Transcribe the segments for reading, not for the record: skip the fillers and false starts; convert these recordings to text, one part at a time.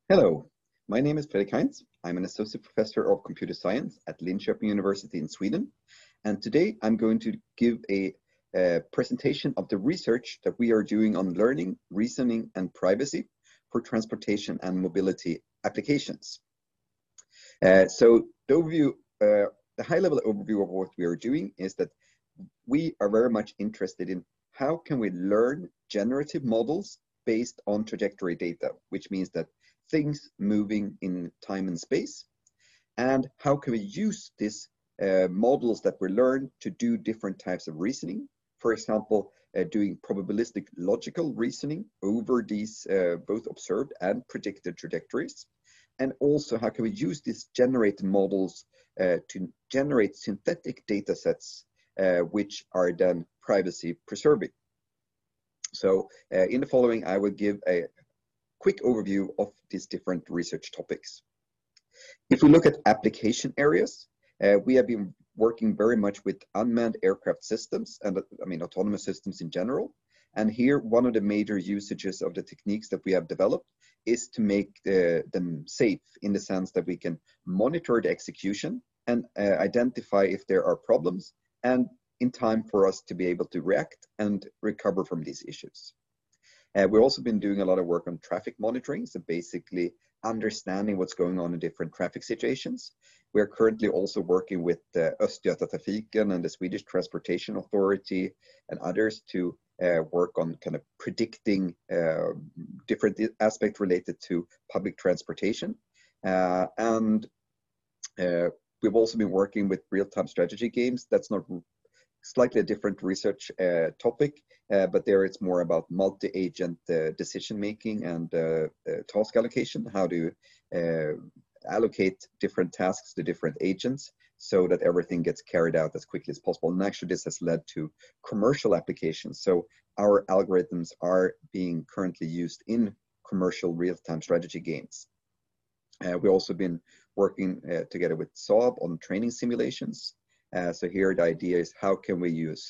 Hello, my name is Fredrik Heinz. I'm an associate professor of computer science at Linköping University in Sweden. And today I'm going to give a presentation of the research that we are doing on learning, reasoning, and privacy for transportation and mobility applications. So the high-level overview of what we are doing is that we are very much interested in how can we learn generative models based on trajectory data, which means that things moving in time and space, and how can we use these models that we learn to do different types of reasoning. For example, doing probabilistic logical reasoning over these both observed and predicted trajectories. And also, how can we use these generated models to generate synthetic data sets which are then privacy preserving. So in the following, I will give a quick overview of these different research topics. If we look at application areas, we have been working very much with unmanned aircraft systems and autonomous systems in general. And here, one of the major usages of the techniques that we have developed is to make them safe in the sense that we can monitor the execution and identify if there are problems, and in time for us to be able to react and recover from these issues. We've also been doing a lot of work on traffic monitoring, so basically understanding what's going on in different traffic situations. We are currently also working with Östgötatrafiken and the Swedish Transportation Authority and others to work on kind of predicting different aspects related to public transportation. And we've also been working with real-time strategy games. That's not slightly a different research topic, but there it's more about multi-agent decision making and task allocation, how to allocate different tasks to different agents so that everything gets carried out as quickly as possible. And actually this has led to commercial applications. So our algorithms are being currently used in commercial real-time strategy games. We've also been working together with Saab on training simulations. So here the idea is how can we use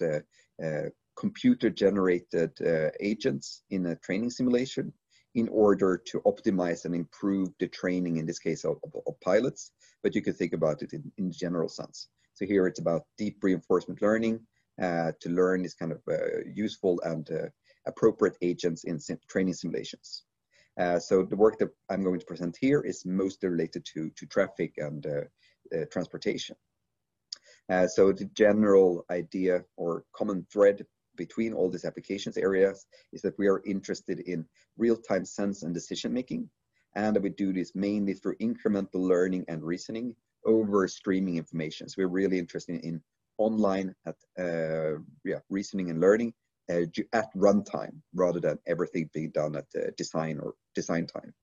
computer-generated agents in a training simulation in order to optimize and improve the training, in this case of pilots, but you could think about it in general sense. So here it's about deep reinforcement learning to learn these kind of useful and appropriate agents in training simulations. So the work that I'm going to present here is mostly related to traffic and transportation. So the general idea or common thread between all these applications areas is that we are interested in real-time sense and decision making, and we do this mainly through incremental learning and reasoning over streaming information. So we're really interested in online reasoning and learning at runtime rather than everything being done at design time.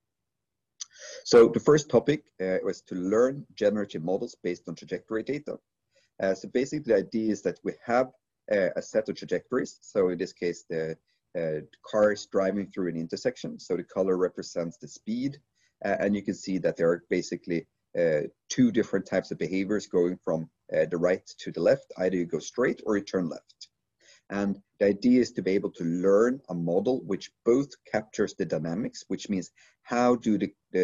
So the first topic was to learn generative models based on trajectory data. So basically the idea is that we have a set of trajectories. So in this case, the car is driving through an intersection. So the color represents the speed. And you can see that there are basically two different types of behaviors going from the right to the left. Either you go straight or you turn left. And the idea is to be able to learn a model which both captures the dynamics, which means how do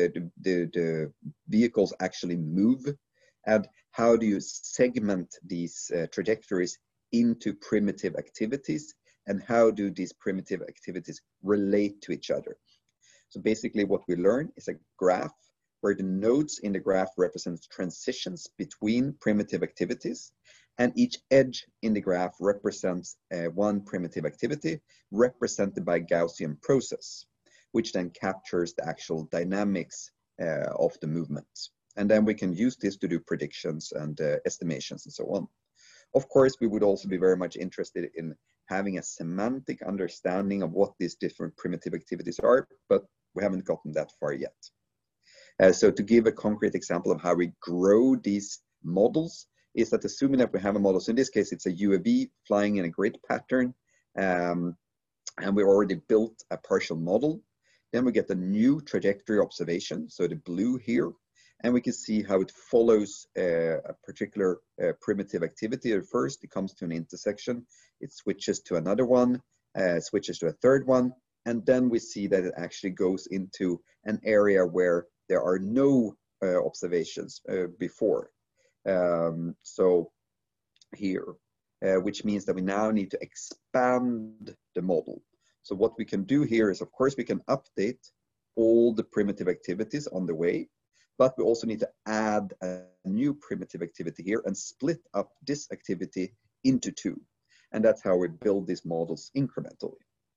the vehicles actually move, and how do you segment these trajectories into primitive activities, and how do these primitive activities relate to each other. So basically what we learn is a graph where the nodes in the graph represent transitions between primitive activities, and each edge in the graph represents one primitive activity represented by a Gaussian process, which then captures the actual dynamics of the movement. And then we can use this to do predictions and estimations and so on. Of course, we would also be very much interested in having a semantic understanding of what these different primitive activities are, but we haven't gotten that far yet. So to give a concrete example of how we grow these models is that assuming that we have a model, so in this case, it's a UAV flying in a grid pattern, and we already built a partial model. Then we get the new trajectory observation, so the blue here, and we can see how it follows a particular primitive activity. At first, it comes to an intersection, it switches to another one, switches to a third one, And then we see that it actually goes into an area where there are no observations before. So here, which means that we now need to expand the model. So what we can do here is, of course, we can update all the primitive activities on the way, but we also need to add a new primitive activity here and split up this activity into two. And that's how we build these models incrementally.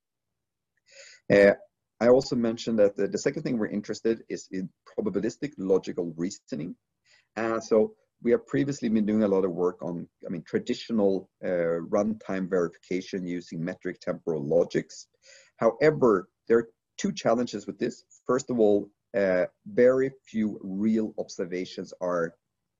I also mentioned that the second thing we're interested is in probabilistic logical reasoning. So we have previously been doing a lot of work on, traditional runtime verification using metric temporal logics. However, there are two challenges with this. First of all, very few real observations are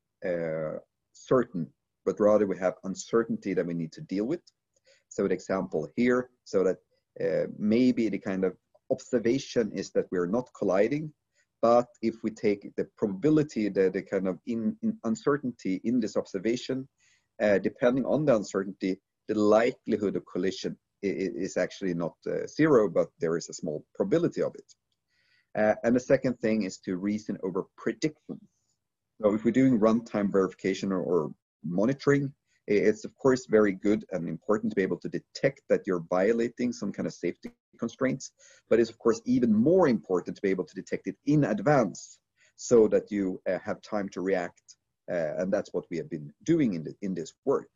certain, but rather we have uncertainty that we need to deal with. So an example here, so that maybe the kind of observation is that we're not colliding, but if we take the probability, the kind of in uncertainty in this observation, depending on the uncertainty, the likelihood of collision is actually not zero, but there is a small probability of it. And the second thing is to reason over predictions. So if we're doing runtime verification or monitoring, it's of course very good and important to be able to detect that you're violating some kind of safety constraints, but it's of course even more important to be able to detect it in advance so that you have time to react, and that's what we have been doing in this work.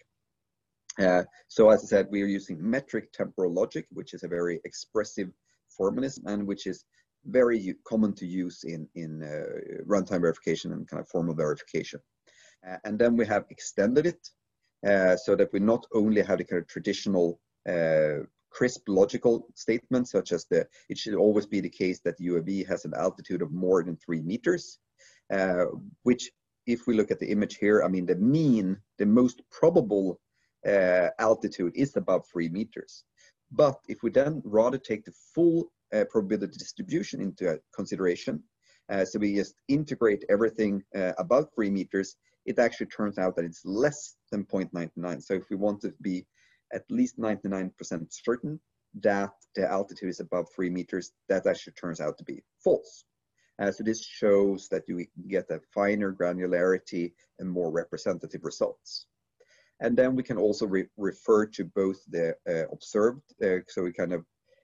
So as I said, we are using metric temporal logic, which is a very expressive formalism and which is very common to use in runtime verification and kind of formal verification. And then we have extended it so that we not only have the kind of traditional crisp logical statements, such as it should always be the case that UAV has an altitude of more than 3 meters, which if we look at the image here, the mean, the most probable altitude is above 3 meters. But if we then rather take the full probability distribution into consideration, so we just integrate everything above 3 meters, it actually turns out that it's less than 0.99. So if we want to be at least 99% certain that the altitude is above 3 meters, that actually turns out to be false. So this shows that you get a finer granularity and more representative results. And then we can also refer to both the observed, so we kind of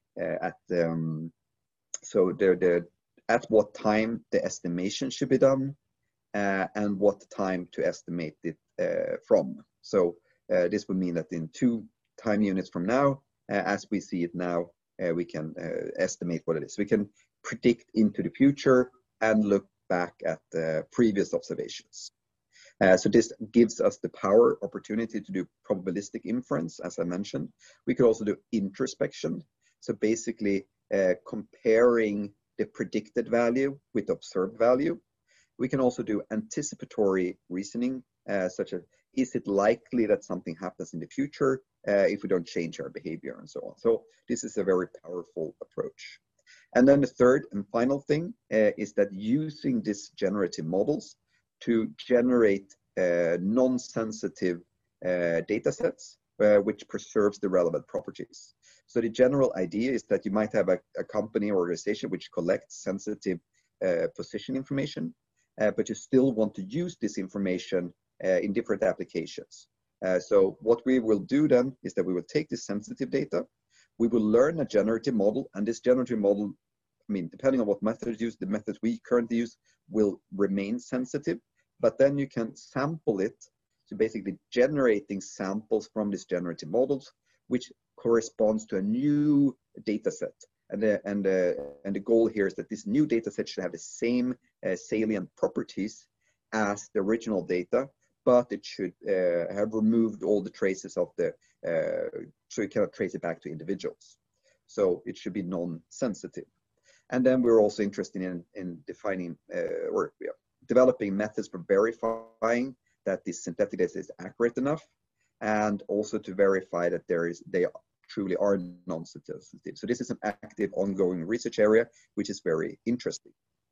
at what time the estimation should be done, and what time to estimate it from. So this would mean that in 2 time units from now, as we see it now, we can estimate what it is. We can predict into the future and look back at previous observations. So this gives us the power opportunity to do probabilistic inference, as I mentioned. We could also do introspection. So basically comparing the predicted value with the observed value. We can also do anticipatory reasoning, such as, is it likely that something happens in the future if we don't change our behavior and so on. So this is a very powerful approach. And then the third and final thing is that using these generative models to generate non-sensitive data sets, which preserves the relevant properties. So the general idea is that you might have a company or organization which collects sensitive position information, but you still want to use this information in different applications. So what we will do then is that we will take this sensitive data, we will learn a generative model, and this generative model, depending on what methods used, the methods we currently use will remain sensitive, but then you can sample it, so basically generating samples from these generative models, which corresponds to a new data set. And the goal here is that this new data set should have the same salient properties as the original data, but it should have removed all the traces of so you cannot trace it back to individuals. So it should be non-sensitive. And then we're also interested in defining developing methods for verifying that this synthetic data is accurate enough, and also to verify that they truly are non-sensitive. So this is an active, ongoing research area, which is very interesting.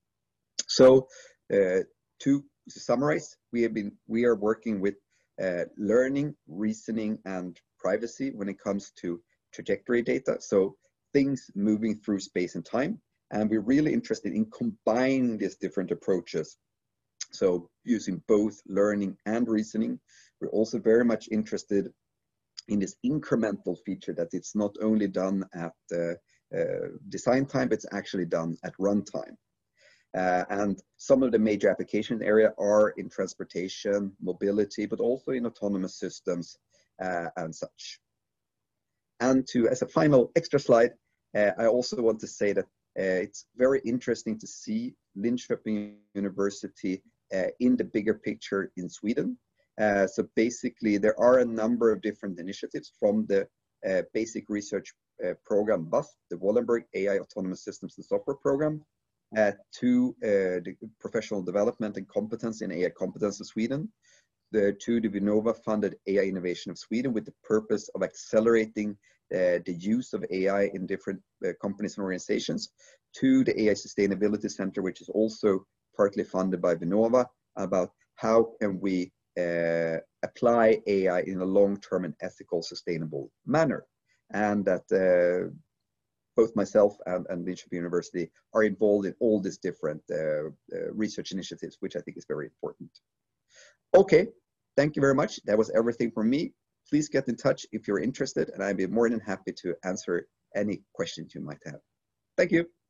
So to summarize, we are working with learning, reasoning, and privacy when it comes to trajectory data. So things moving through space and time. And we're really interested in combining these different approaches. So using both learning and reasoning. We're also very much interested in this incremental feature, that it's not only done at design time, but it's actually done at runtime. And some of the major application area are in transportation, mobility, but also in autonomous systems and such. And as a final extra slide, I also want to say that it's very interesting to see Linköping University in the bigger picture in Sweden. So basically, there are a number of different initiatives from the basic research program BUFF, the Wallenberg AI Autonomous Systems and Software Program, to the professional development and competence in AI competence of Sweden, to the Vinnova-funded AI Innovation of Sweden, with the purpose of accelerating the use of AI in different companies and organizations, to the AI Sustainability Center, which is also partly funded by Vinnova, about how can we apply AI in a long-term and ethical, sustainable manner. And that both myself and Linköping University are involved in all these different research initiatives, which I think is very important. Okay, thank you very much. That was everything from me. Please get in touch if you're interested, and I'd be more than happy to answer any questions you might have. Thank you.